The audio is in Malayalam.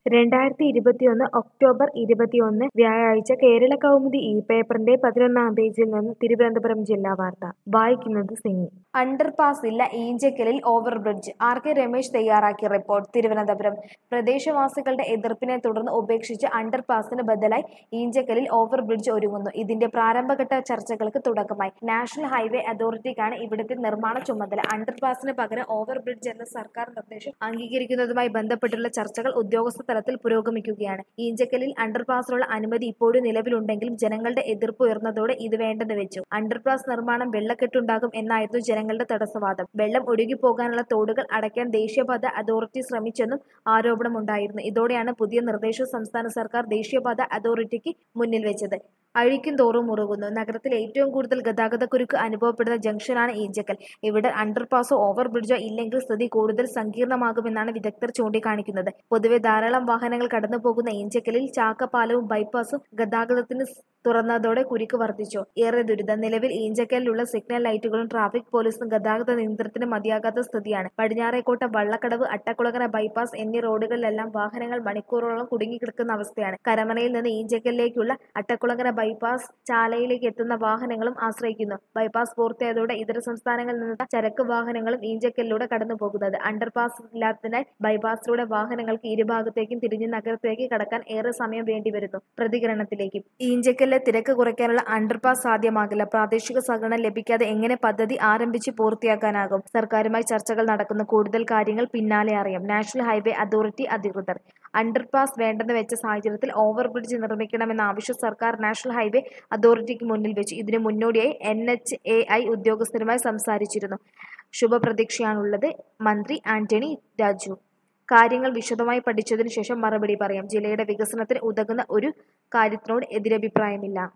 2021 ഒക്ടോബർ 21 വ്യാഴാഴ്ച കേരള കൗമുദി പേപ്പറിന്റെ 11-ാം പേജിൽ നിന്ന് തിരുവനന്തപുരം ജില്ലാ വാർത്ത വായിക്കുന്നത് സിനി. അണ്ടർപാസ് ഇല്ല ഈഞ്ചക്കലിൽ ഓവർബ്രിഡ്ജ്. ആർ.കെ. രമേശ് തയ്യാറാക്കിയ റിപ്പോർട്ട്. തിരുവനന്തപുരം. പ്രദേശവാസികളുടെ എതിർപ്പിനെ തുടർന്ന് ഉപേക്ഷിച്ച അണ്ടർപാസിന് ബദലായി ഈഞ്ചക്കലിൽ ഓവർബ്രിഡ്ജ് ഒരുങ്ങുന്നു. ഇതിന്റെ പ്രാരംഭഘട്ട ചർച്ചകൾക്ക് തുടക്കമായി. നാഷണൽ ഹൈവേ അതോറിറ്റിക്കാണ് ഇവിടത്തെ നിർമ്മാണ ചുമതല. അണ്ടർപാസിന് പകരം ഓവർബ്രിഡ്ജ് എന്ന സർക്കാർ നിർദ്ദേശം അംഗീകരിക്കുന്നതുമായി ബന്ധപ്പെട്ടുള്ള ചർച്ചകൾ ഉദ്യോഗസ്ഥ തലത്തിൽ പുരോഗമിക്കുകയാണ്. ഈഞ്ചക്കലിൽ അണ്ടർപാസിനുള്ള അനുമതി ഇപ്പോഴും നിലവിലുണ്ടെങ്കിലും ജനങ്ങളുടെ എതിർപ്പ് ഉയർന്നതോടെ ഇത് വേണ്ടെന്ന് വെച്ചു. അണ്ടർപാസ് നിർമ്മാണം വെള്ളക്കെട്ടുണ്ടാകും എന്നായിരുന്നു ജനങ്ങളുടെ തടസ്സവാദം. വെള്ളം ഒഴുകിപ്പോകാനുള്ള തോടുകൾ അടയ്ക്കാൻ ദേശീയപാത അതോറിറ്റി ശ്രമിച്ചെന്നും ആരോപണമുണ്ടായിരുന്നു. ഇതോടെയാണ് പുതിയ നിർദ്ദേശം സംസ്ഥാന സർക്കാർ ദേശീയപാത അതോറിറ്റിക്ക് മുന്നിൽ വെച്ചത്. അഴിക്കും തോറും മുറുകുന്നു. നഗരത്തിൽ ഏറ്റവും കൂടുതൽ ഗതാഗതക്കുരുക്ക് അനുഭവപ്പെടുന്ന ജംഗ്ഷനാണ് ഈഞ്ചക്കൽ. ഇവിടെ അണ്ടർപാസോ ഓവർബ്രിഡ്ജോ ഇല്ലെങ്കിൽ സ്ഥിതി കൂടുതൽ സങ്കീർണമാകുമെന്നാണ് വിദഗ്ധർ ചൂണ്ടിക്കാണിക്കുന്നത്. പൊതുവെ ധാരാളം വാഹനങ്ങൾ കടന്നുപോകുന്ന ഈഞ്ചക്കലിൽ ചാക്കപ്പാലവും ബൈപ്പാസും ഗതാഗതത്തിന് തുറന്നതോടെ കുരുക്ക് വർദ്ധിച്ചു. ഏറെ ദുരിതം. നിലവിൽ ഈഞ്ചക്കലിലുള്ള സിഗ്നൽ ലൈറ്റുകളും ട്രാഫിക് പോലീസും ഗതാഗത നിയന്ത്രണത്തിന് മതിയാകാത്ത സ്ഥിതിയാണ്. പടിഞ്ഞാറേക്കോട്ട, വള്ളക്കടവ്, അട്ടക്കുളങ്ങര ബൈപ്പാസ് എന്നീ റോഡുകളിലെല്ലാം വാഹനങ്ങൾ മണിക്കൂറോളം കുടുങ്ങിക്കിടക്കുന്ന അവസ്ഥയാണ്. കരമനയിൽ നിന്ന് ഈഞ്ചക്കലിലേക്കുള്ള അട്ടക്കുളങ്ങര ബൈപ്പാസ് ചാലയിലേക്ക് എത്തുന്ന വാഹനങ്ങളും ആശ്രയിക്കുന്നു. ബൈപ്പാസ് പൂർത്തിയായതോടെ ഇതര സംസ്ഥാനങ്ങളിൽ നിന്ന് ചരക്ക് വാഹനങ്ങളും ഈഞ്ചക്കലിലൂടെ കടന്നുപോകുന്നത്. അണ്ടർപാസ് ഇല്ലാത്തതിനാൽ ബൈപ്പാസിലൂടെ വാഹനങ്ങൾക്ക് ഇരുഭാഗത്തേക്കും തിരിഞ്ഞ് നഗരത്തിലേക്ക് കടക്കാൻ ഏറെ സമയം വേണ്ടിവരുന്നു. പ്രതികരണത്തിലേക്ക്. ഈഞ്ചക്കലിലെ തിരക്ക് കുറയ്ക്കാനുള്ള അണ്ടർപാസ് സാധ്യമാകില്ല. പ്രാദേശിക സഹകരണം ലഭിക്കാതെ എങ്ങനെ പദ്ധതി ആരംഭിച്ച് പൂർത്തിയാക്കാനാകും? സർക്കാരുമായി ചർച്ചകൾ നടക്കുന്നു. കൂടുതൽ കാര്യങ്ങൾ പിന്നാലെ അറിയാം. നാഷണൽ ഹൈവേ അതോറിറ്റി അധികൃതർ. അണ്ടർപാസ് വേണ്ടെന്ന് വെച്ച സാഹചര്യത്തിൽ ഓവർബ്രിഡ്ജ് നിർമ്മിക്കണമെന്ന ആവശ്യം സർക്കാർ നാഷണൽ ഹൈവേ അതോറിറ്റിക്ക് മുന്നിൽ വെച്ചു. ഇതിനു മുന്നോടിയായി NHAI ഉദ്യോഗസ്ഥരുമായി സംസാരിച്ചിരുന്നു. ശുഭപ്രതീക്ഷയാണുള്ളത്. മന്ത്രി ആന്റണി രാജു. കാര്യങ്ങൾ വിശദമായി പഠിച്ചതിനു ശേഷം മറുപടി പറയാം. ജില്ലയുടെ വികസനത്തിന് ഉതകുന്ന ഒരു കാര്യത്തിനോട് എതിരഭിപ്രായമില്ല.